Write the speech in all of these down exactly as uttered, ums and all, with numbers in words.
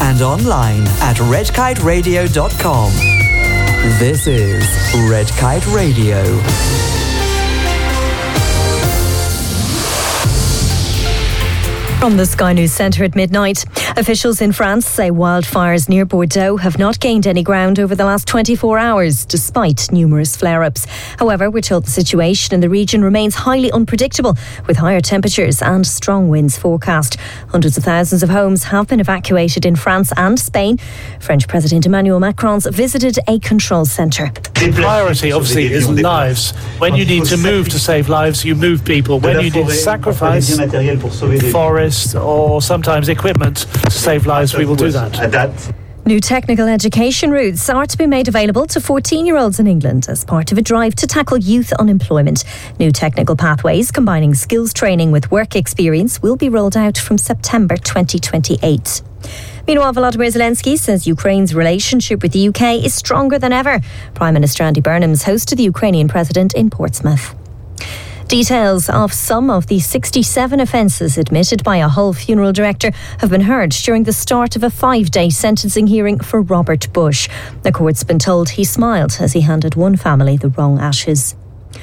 and online at red kite radio dot com. This is Red Kite Radio. From the Sky News Centre at midnight, officials in France say wildfires near Bordeaux have not gained any ground over the last twenty-four hours, despite numerous flare-ups. However, we're told the situation in the region remains highly unpredictable, with higher temperatures and strong winds forecast. Hundreds of thousands of homes have been evacuated in France and Spain. French President Emmanuel Macron visited a control centre. The priority, obviously, is lives. When you need to move to save lives, you move people. When you need to sacrifice forests or sometimes equipment to save lives, we will do that. New technical education routes are to be made available to fourteen-year-olds in England as part of a drive to tackle youth unemployment. New technical pathways combining skills training with work experience will be rolled out from September twenty twenty-eight. Meanwhile, Volodymyr Zelensky says Ukraine's relationship with the U K is stronger than ever. Prime Minister Andy Burnham's hosted the Ukrainian president in Portsmouth. Details of some of the sixty-seven offences admitted by a Hull funeral director have been heard during the start of a five-day sentencing hearing for Robert Bush. The court's been told he smiled as he handed one family the wrong ashes.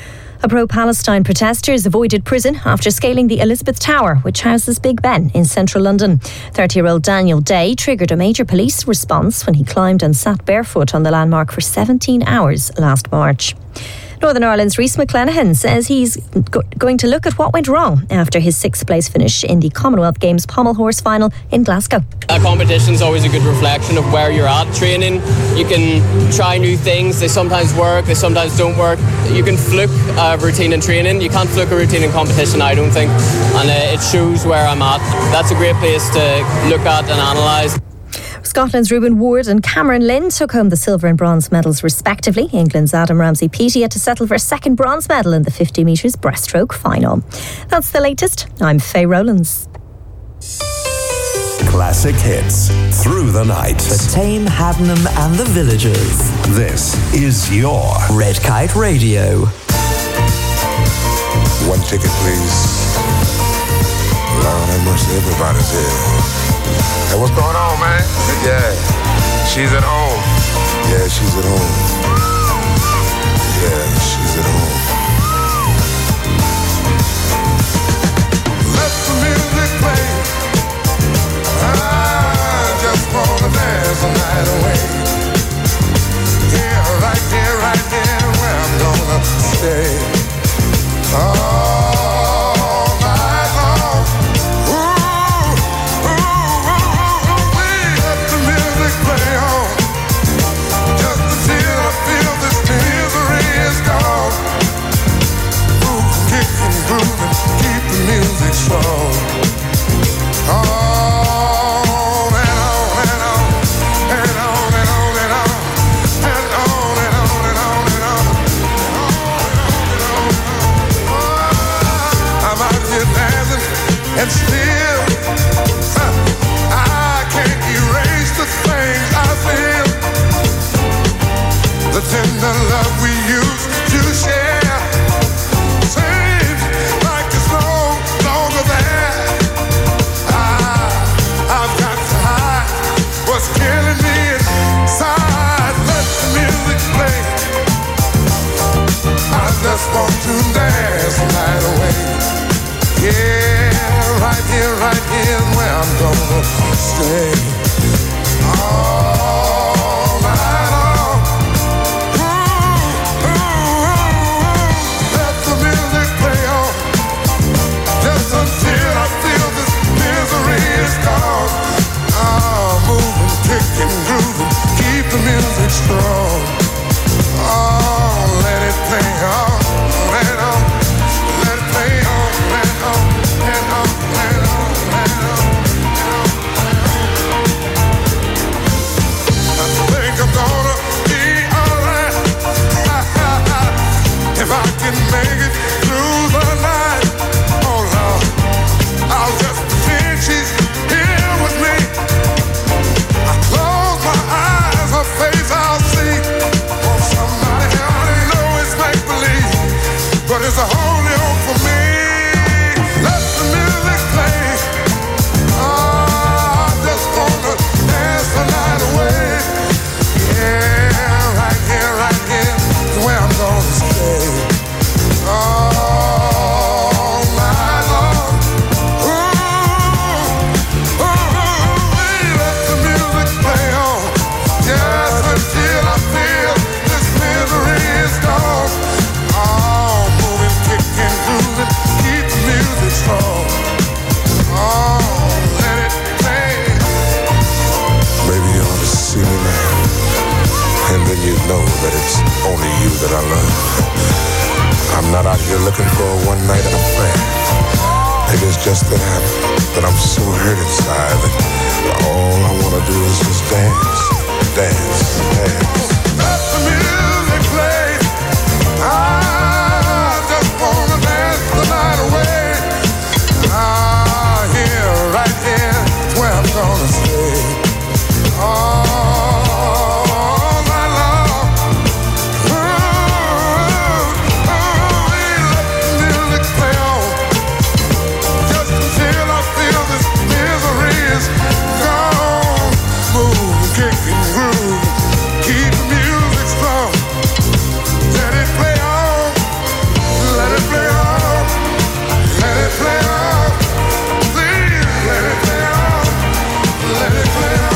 A pro-Palestine protesters avoided prison after scaling the Elizabeth Tower, which houses Big Ben in central London. thirty-year-old Daniel Day triggered a major police response when he climbed and sat barefoot on the landmark for seventeen hours last March. Northern Ireland's Rhys McClenaghan says he's go- going to look at what went wrong after his sixth place finish in the Commonwealth Games pommel horse final in Glasgow. A competition is always a good reflection of where you're at. Training, you can try new things. They sometimes work, they sometimes don't work. You can fluke a routine in training. You can't fluke a routine in competition, I don't think. And uh, it shows where I'm at. That's a great place to look at and analyse. Scotland's Reuben Ward and Cameron Lynn took home the silver and bronze medals respectively. England's Adam Ramsey-Peaty had to settle for a second bronze medal in the fifty metres breaststroke final. That's the latest. I'm Faye Rowlands. Classic hits through the night. The Tame, Haddenham and the Villagers. This is your Red Kite Radio. One ticket, please. Lord have mercy, everybody's here. Hey, what's going on, man? Yeah, she's at home. Yeah, she's at home. Yeah, she's at home. Let the music play. I just wanna dance the night away. Yeah, right here, right here, where I'm gonna stay. Oh. Music strong. On and on and on and on and on and on and on and on and on and on and on. I'm out here dancing and still uh, I can't erase the things I feel. The tender love we used to share. Just want to dance the night away. Yeah, right here, right here, where I'm gonna stay. All night long. Ooh, ooh, ooh. Let the music play on, just until I feel this misery is gone. Oh, moving, kicking, grooving, keep the music strong. Oh, let it play on. If I can make it through the night, oh Lord, I'll just pretend she's here with me. I close my eyes, her face I'll see. that it's only you that I love. I'm not out here looking for a one-night affair. Maybe it's just that I'm, that I'm so hurt inside that all I want to do is just dance, dance, dance. Let the music play. I just want to dance the night away. Ah, here, right here, where I'm gonna stay. All night long. Ooh, ooh, let the music play on. Just until I feel this misery is gone. Move, kick and groove. Keep the music strong. Let it play on. Let it play on. Let it play on. Please let it play on. Let it play on.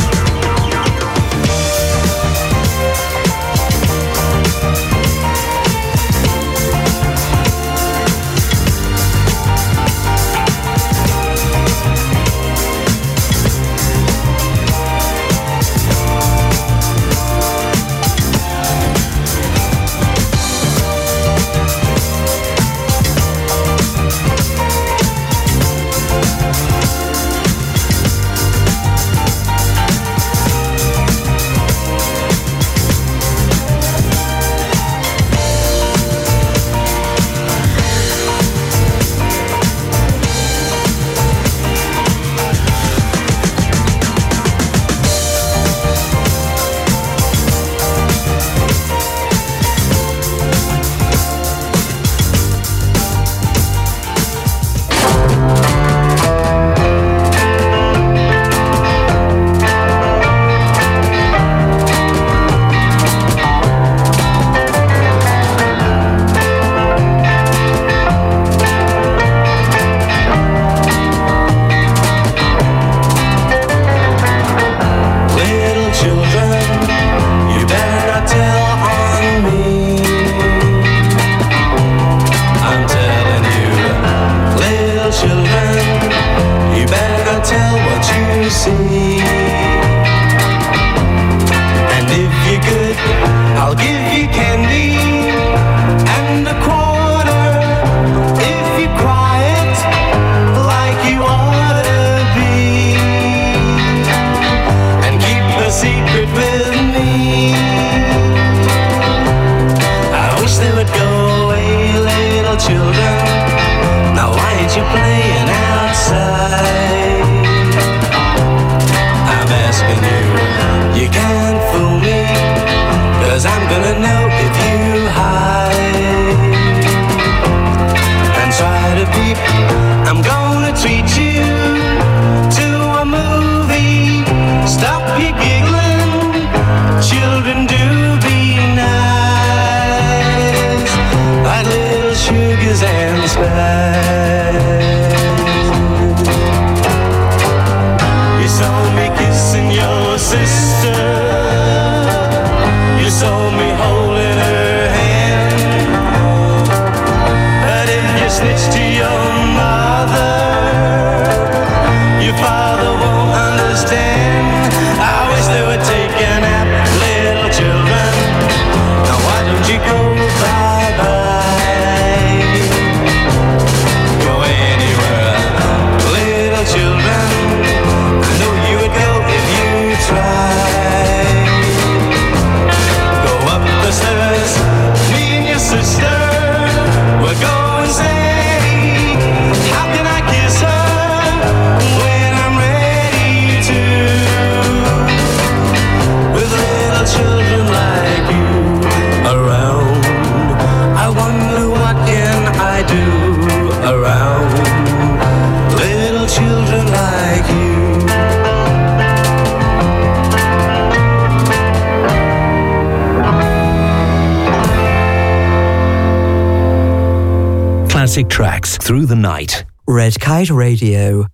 Classic tracks through the night. Red Kite Radio.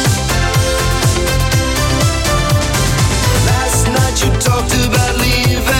Last night you talked about leaving.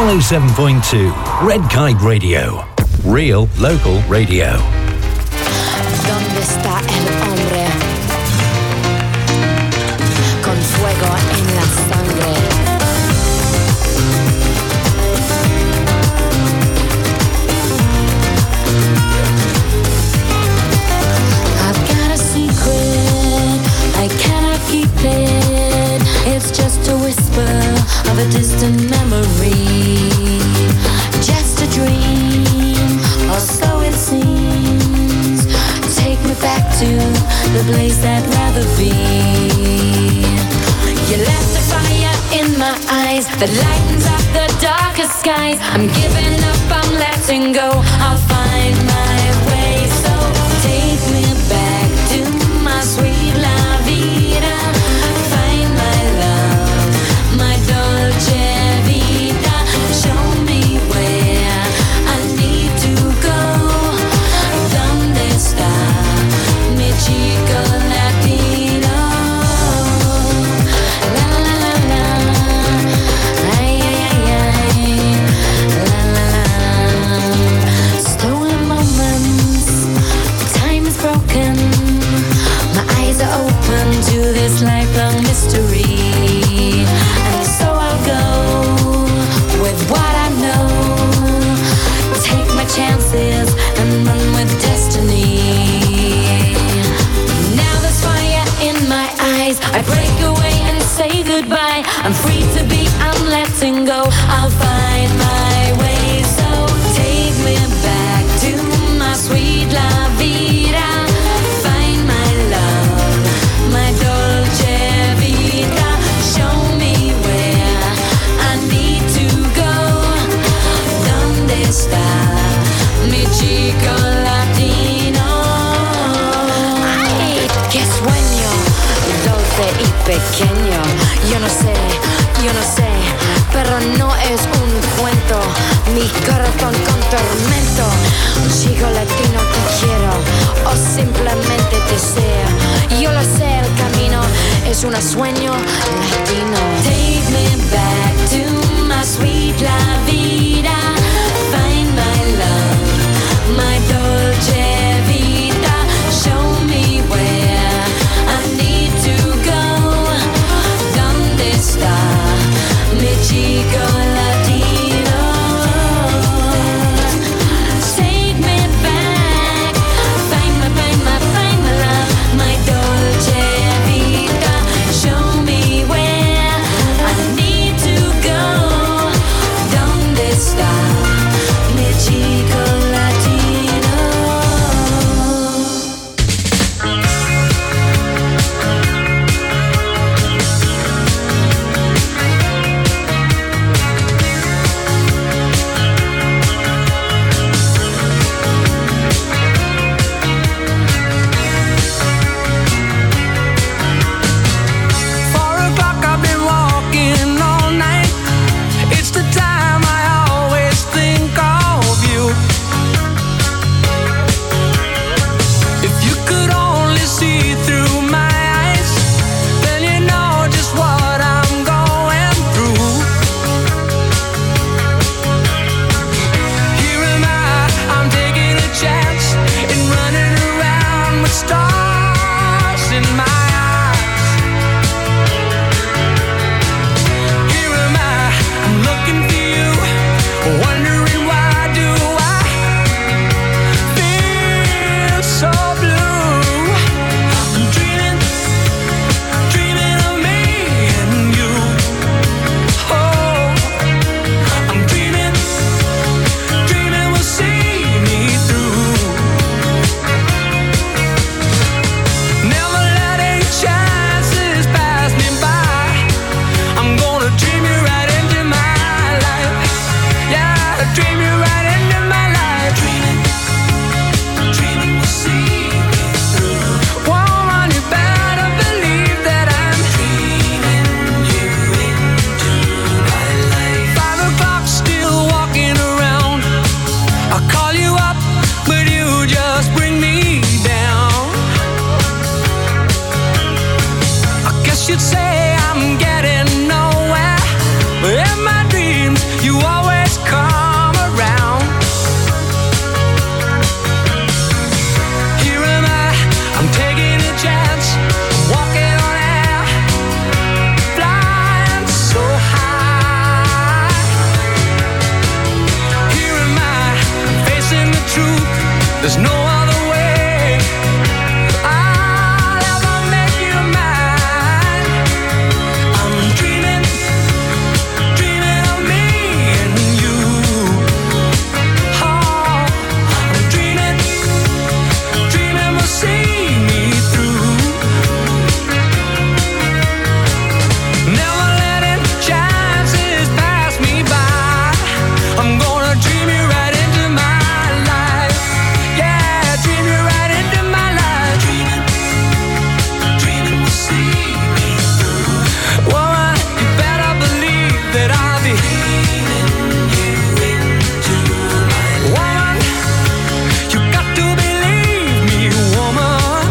one oh seven point two Red Kite Radio. Real local radio. ¿Dónde está el hombre con fuego en la sangre? I've got a secret, I cannot keep it. It's just a whisper of a distant memory, just a dream, or so it seems. Take me back to the place I'd rather be. You left a fire in my eyes that lightens up the darkest skies. I'm giving up, I'm letting go. I'll find my way. So take me back to my sweet la vida. Find my love, my dolce vita. Show me where I need to go. ¿Dónde está mi chico latino? La la la la, ay ay ay ay, la la la. Stolen moments, time is broken. My eyes are open to this lifelong mystery, and so I'll go with what I know. Take my chances and run with destiny. Now there's fire in my eyes. I break away and say goodbye. I'm free to be, I'm letting go. I'll find my way. So take me back to my sweet la vida. Find my love, my dolce vita. Show me where I need to go. ¿Dónde está mi chico latino? Ay, qué sueño dulce y pequeño. Yo no sé, yo no sé, pero no es un cuento. Mi corazón con tormento. Un chico latino que quiero o simplemente deseo. Yo lo sé, el camino es un sueño latino. Take me back to my sweet la vida. Find my love, my dolce vita. Show me where I need to go. ¿Dónde está mi chico latino? Take me back, find my, find my, find my love, my dolce vita. Show me where I need to go. There's no other way I'll ever make you mine. I'm dreaming, dreaming of me and you. Oh, I'm dreaming, dreaming will see me through. Never letting chances pass me by. I'm gonna dream you right into my life. Yeah, dream you right into my life. Dreaming, dreaming will see me through. Woman, you better believe that I'll be dreaming you into my life. Woman, you got to believe me, woman.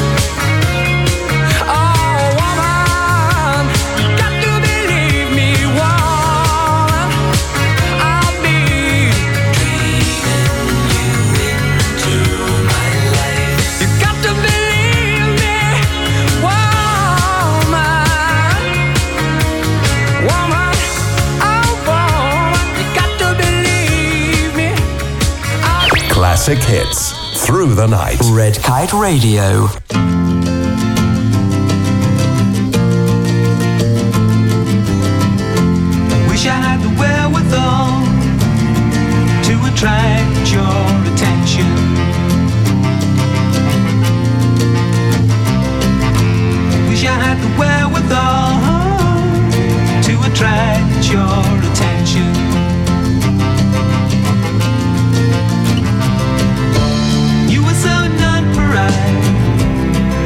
Oh, woman, you got to believe me, woman. I'll be dreaming you into my life. You got to believe me, woman. Woman, oh, woman, you got to believe me. I'll be Classic hits through the night. Red Kite Radio. Wish I had the wherewithal to attract your attention. Wish I had the wherewithal to attract your attention. You were so non-polite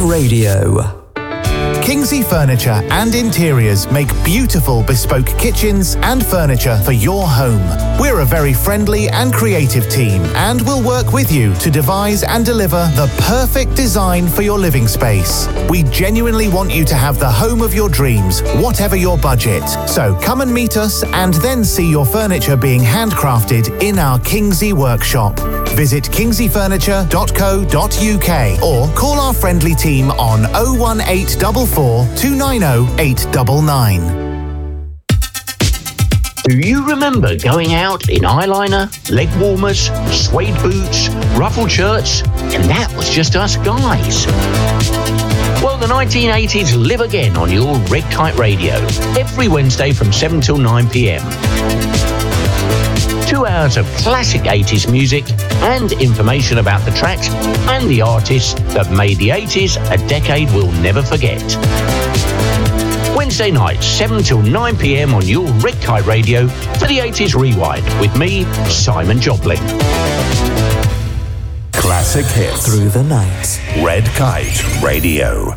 Radio. Kingsley Furniture and Interiors make beautiful bespoke kitchens and furniture for your home. We're a very friendly and creative team and will work with you to devise and deliver the perfect design for your living space. We genuinely want you to have the home of your dreams, whatever your budget. So come and meet us and then see your furniture being handcrafted in our Kingsley workshop. Visit kingsley furniture dot co dot uk or call our friendly team on oh one eight four four, two nine oh, eight nine nine. Do you remember going out in eyeliner, leg warmers, suede boots, ruffled shirts, and that was just us guys? Well, the nineteen eighties live again on your Red Kite Radio, every Wednesday from seven till nine p.m. Two hours of classic eighties music and information about the tracks and the artists that made the eighties a decade we'll never forget. Wednesday nights, seven till nine p.m. on your Red Kite Radio for the eighties Rewind with me, Simon Joplin. Classic hits Through the night. Red Kite Radio.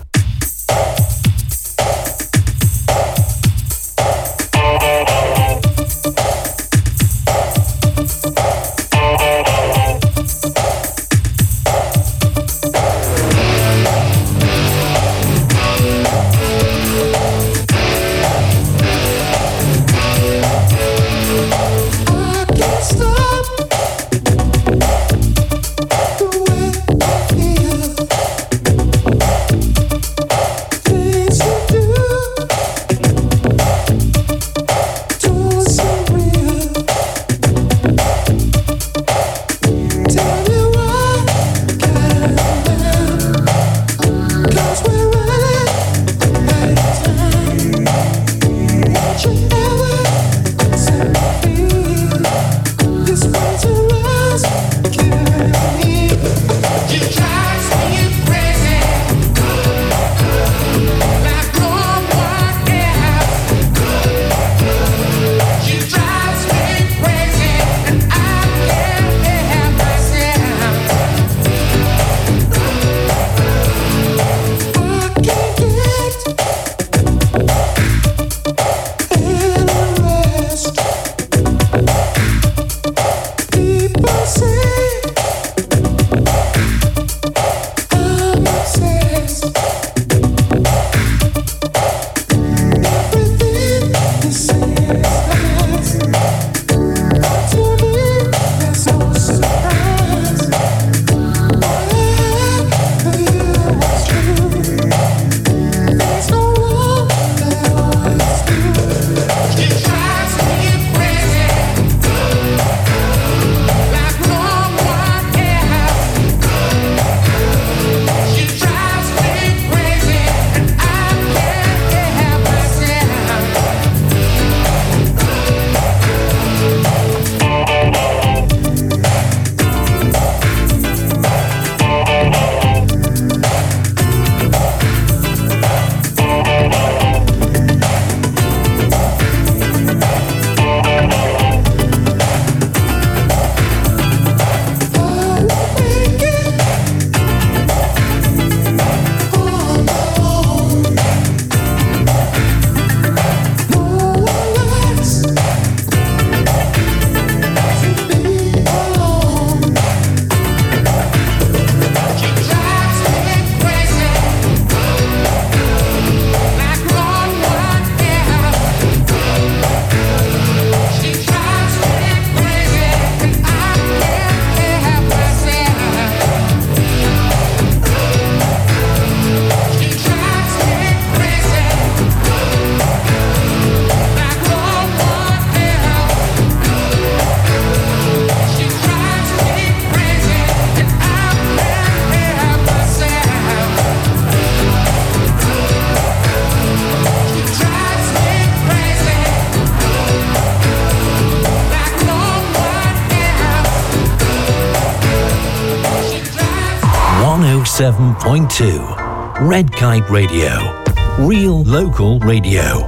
one oh seven point two. Red Kite Radio. Real local radio.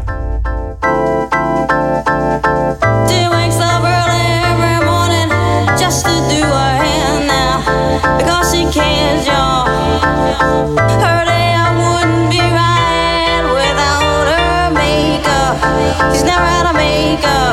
She wakes up early every morning just to do her hair now because she cares, y'all. Her day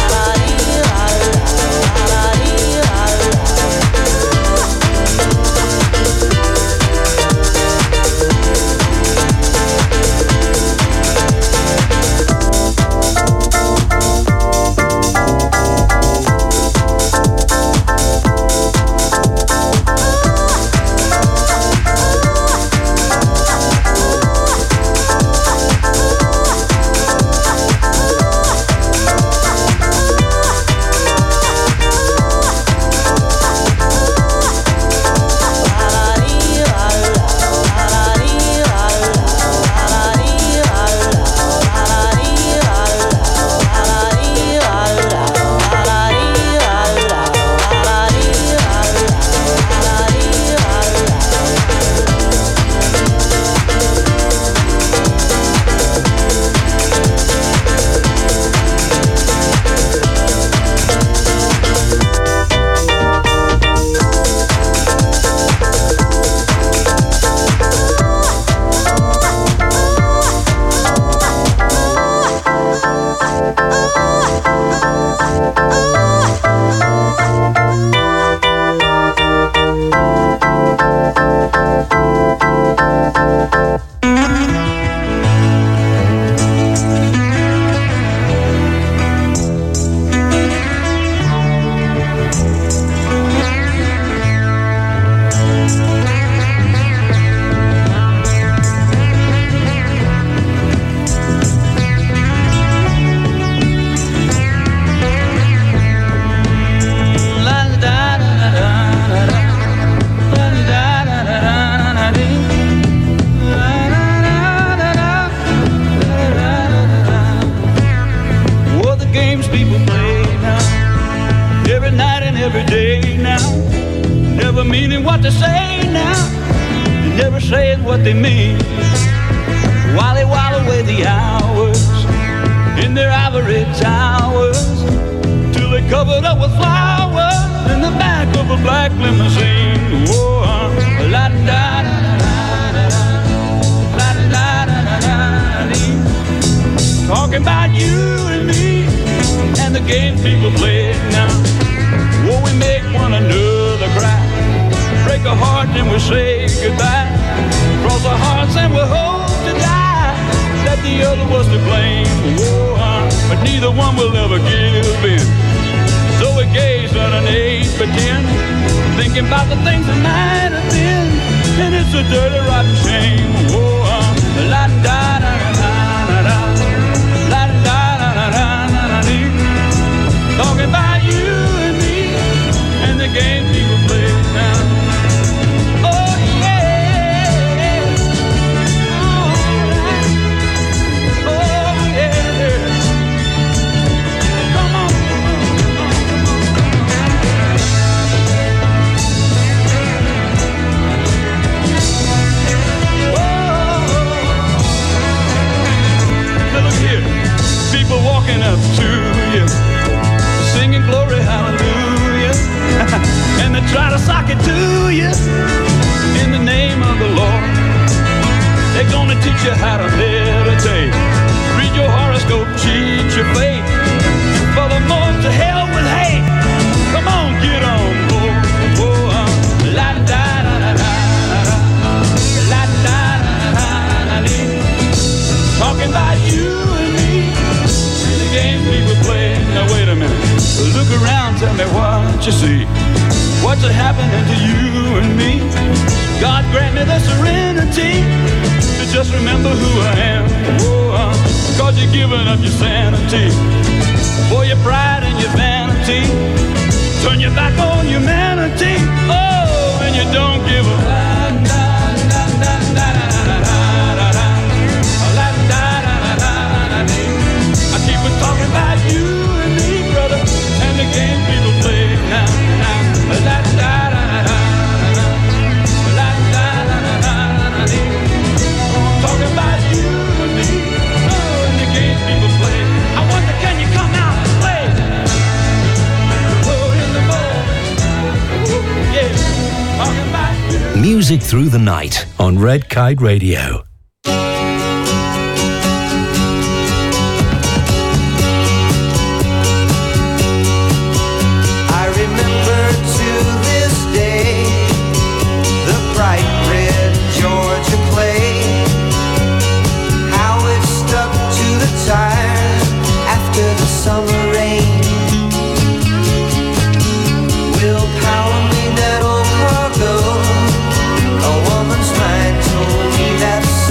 meaning what they say now, never saying what they mean. While they while away the hours in their ivory towers, till they covered up with flowers in the back of a black limousine. Whoa, la da da da da da da da da da. Talking about you and me and the games people play now. Whoa, we make one another cry, break a heart and we say goodbye, cross our hearts and we hope to die that the other was to blame. Whoa, but neither one will ever give in. So we gaze underneath pretend, thinking about the things that might have been, and it's a dirty rotten shame. Whoa, la da da da da da, la da da da da da. Talking about you and me and the game people teach you how to meditate. Read your horoscope, cheat your fate. And furthermore, to hell with hate. Come on, get on board. Oh, uh, la da da da da da, la da da da da da. Talking about you and me, the game people play. Now wait a minute, look around, tell me what you see. What's happening to you and me? God grant me the serenity to just remember who I am. Oh, uh, cause you're giving up your sanity for your pride and your vanity. Turn your back on humanity. Oh, and you don't give a I keep on talking about you and me, brother, and the game people play now, now. La da da da da. Talking about you and me, oh, and the games people play. I wonder, can you come out and play? Oh, in the ball. Ooh, yeah. Talking about you. Music through the night on Red Kite Radio. I remember to this day the bright red Georgia clay, how it stuck to the tires after the summer rain. Willpower made that old car go. A woman's mind told me that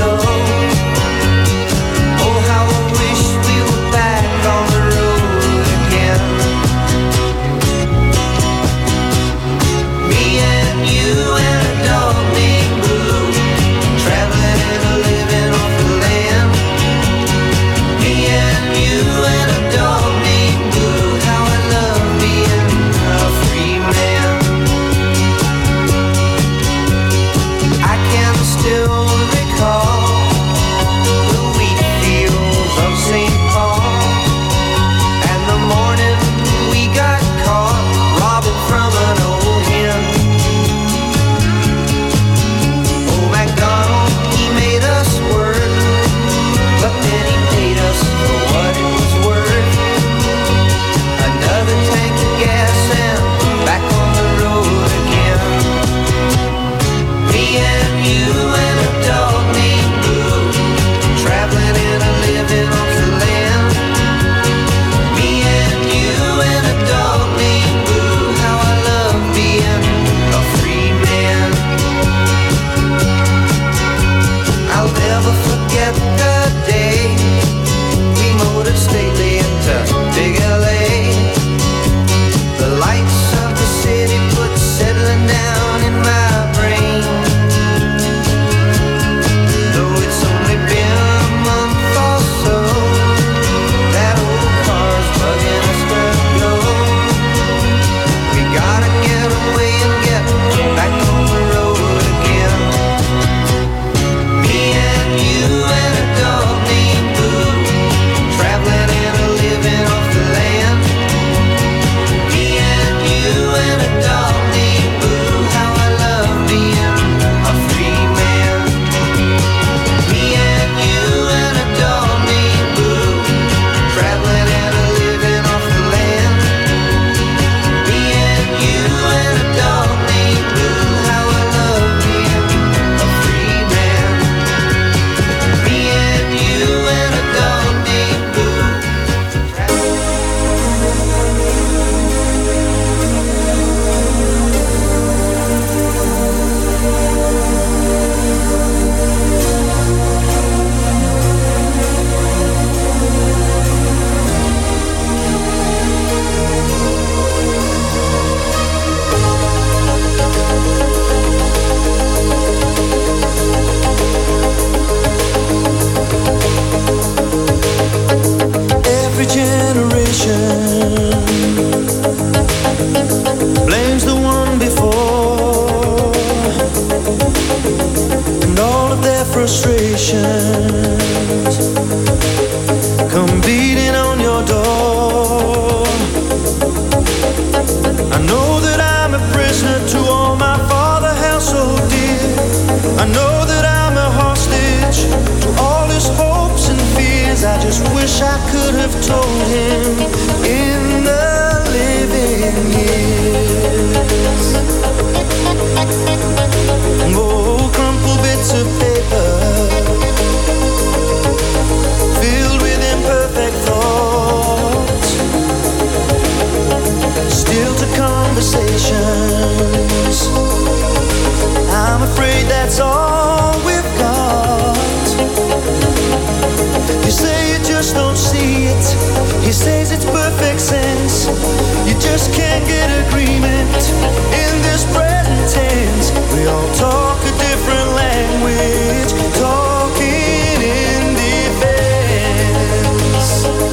perfect sense. You just can't get agreement in this present tense. We all talk a different language, talking in defense.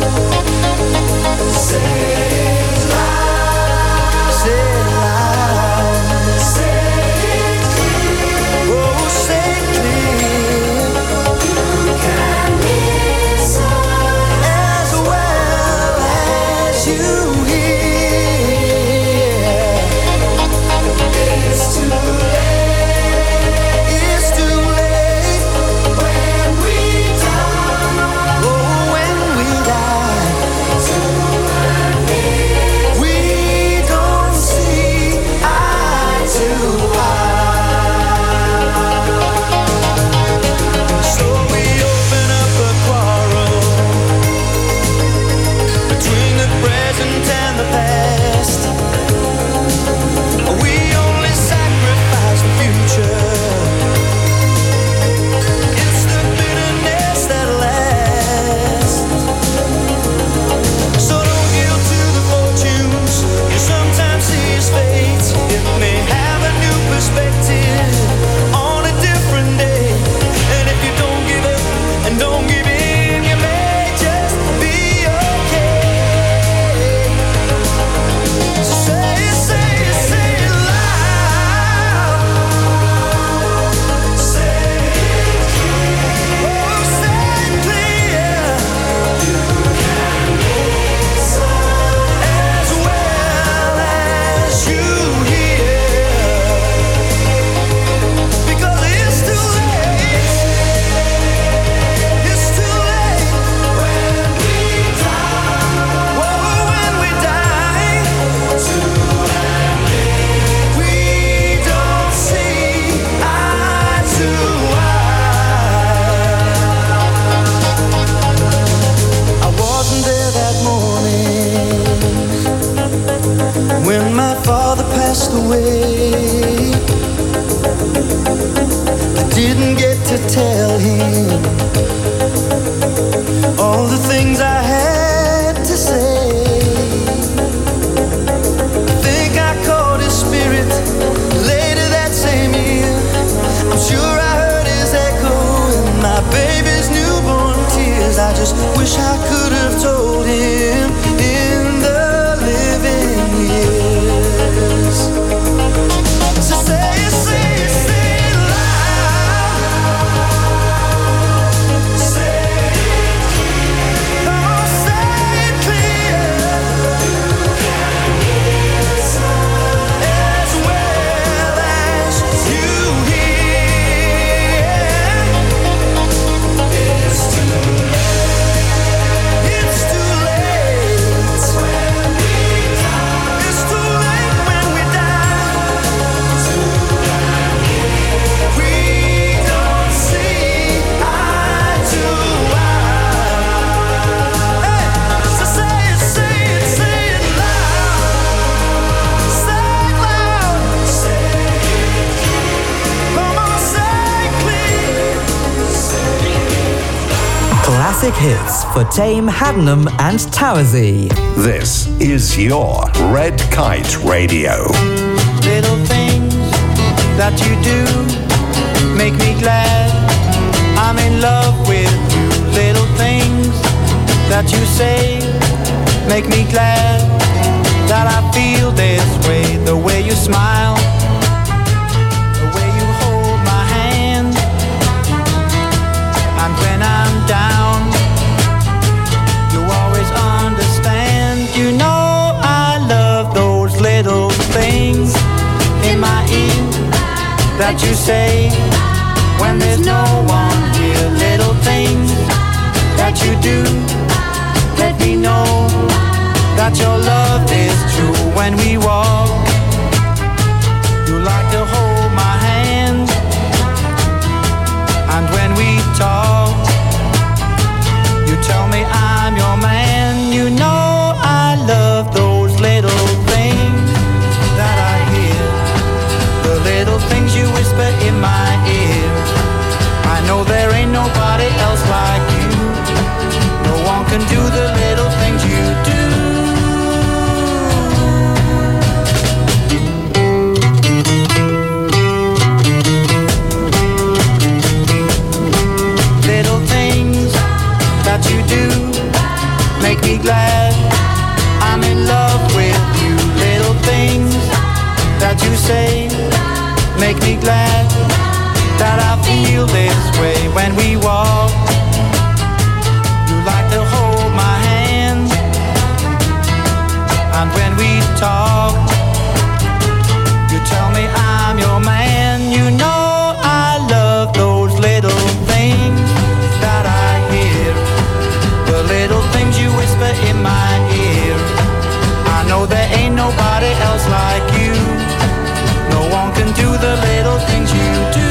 Say it loud, say it loud, say it clear. Oh, say it clear. You can listen as well as you hear. It's too late, it's too late when we die. Oh, when we die, we don't see eye to eye. So we open up a quarrel between the present and the past. We only sacrifice the future. It's the bitterness that lasts. So don't yield to the fortunes you sometimes see as fate. It may have a new perspective on a different day. And if you don't give up and don't give in, you may just be okay. So say it, say it, say it loud. Say it clear. Oh, say it clear. You can listen as well as you hear. Because it's too late. It's too late when we die. Whoa, when we die. We don't see eye to eye. I wasn't there that morning when my father passed away. I didn't get to tell him all the things I had to say. I think I caught his spirit later that same year. I'm sure I heard his echo in my baby's newborn tears. I just wish I could have told him in the living years. So say it, say it, say it loud. Say it clear. Come on, say it clear. As well as you hear. It's too late. It's too late when we die. It's too late when we die. We don't see eye to eye. Hey, so say it, say it, say it loud. Say it loud. Say it clear. Come on, say it clear. Classic hits for Tame, Haddenham and Towersey. This is your Red Kite Radio. Little things that you do make me glad I'm in love with you. Little things that you say make me glad that I feel this way. The way you smile, the way you hold my hand, and when I'm down, you always understand. You know I love those little things in my ear that you say when there's no one here. Little things that you do let me know that your love is true. When we walk, you like to hold my hand, and when we talk, you tell me I'm your man. You know I love those little things that I hear, the little things you whisper in my ear. I know there ain't nobody else like you. No one can do the little things you do. say make me glad that I feel this way when we walk. You like to hold my hand, and when we talk, you tell me I'm your man. You know I love those little things that I hear, the little things you whisper in my ear. I know there ain't nobody else like you. No one can do the little things you do.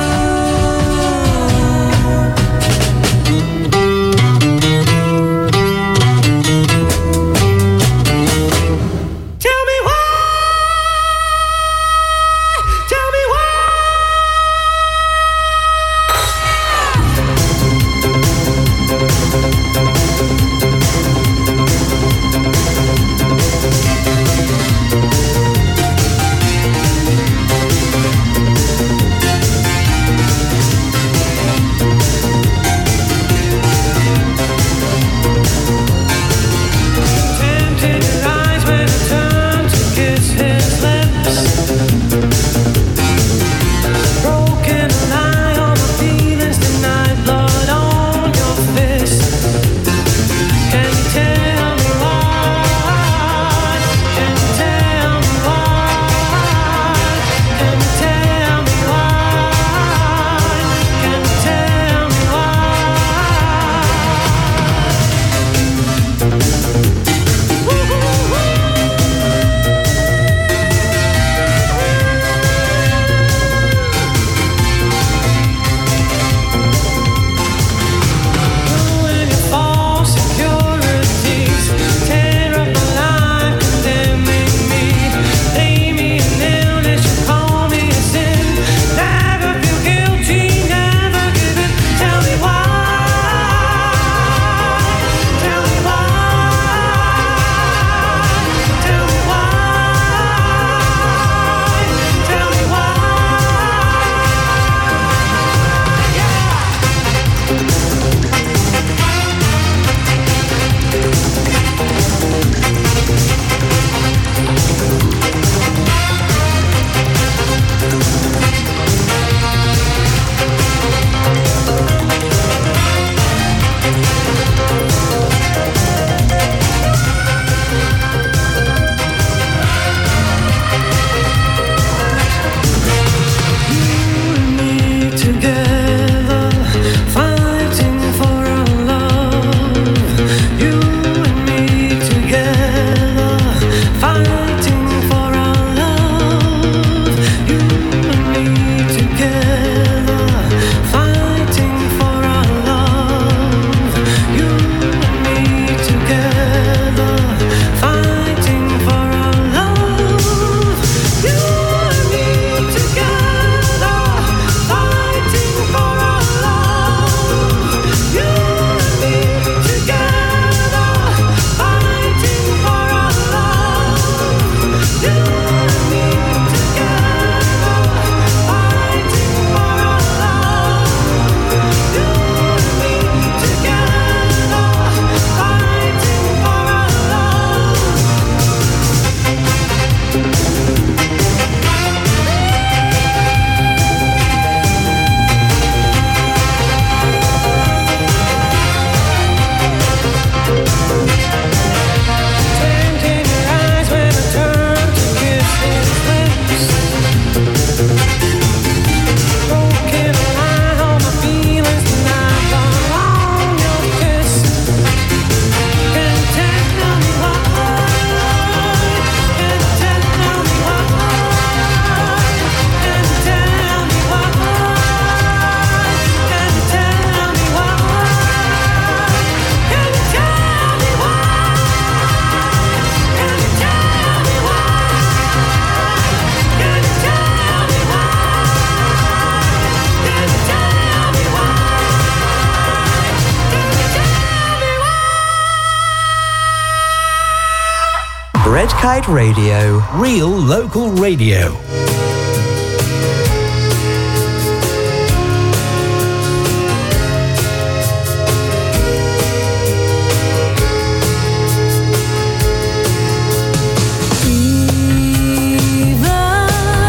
Red Kite Radio. Real local radio. Even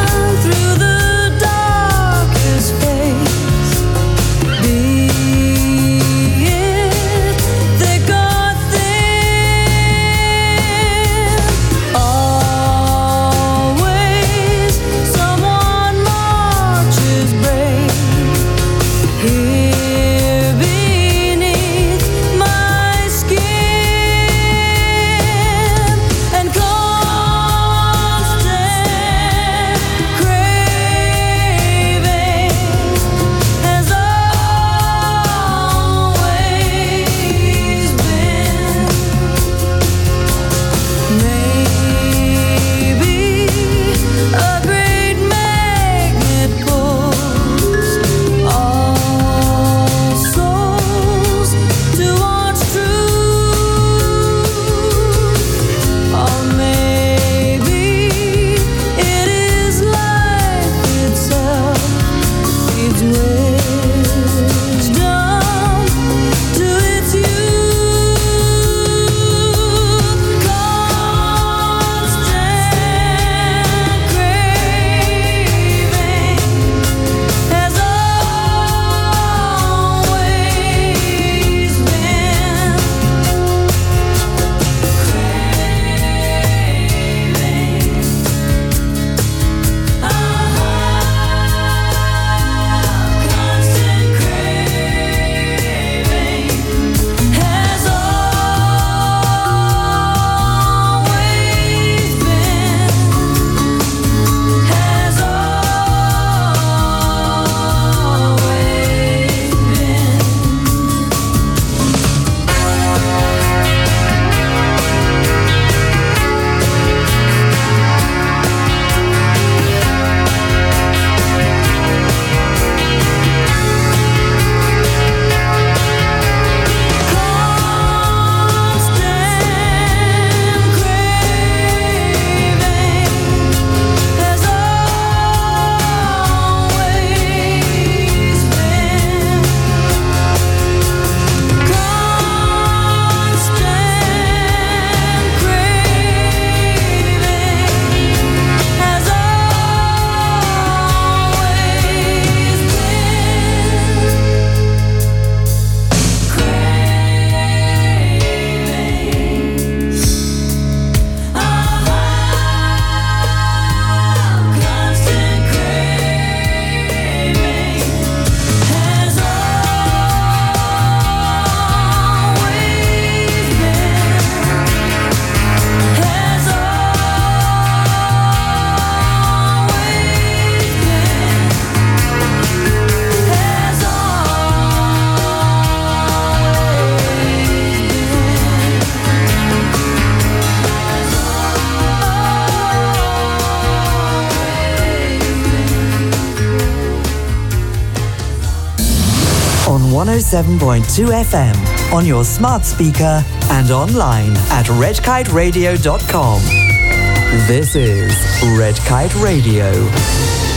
oh seven point two F M on your smart speaker and online at red kite radio dot com. This is Red Kite Radio.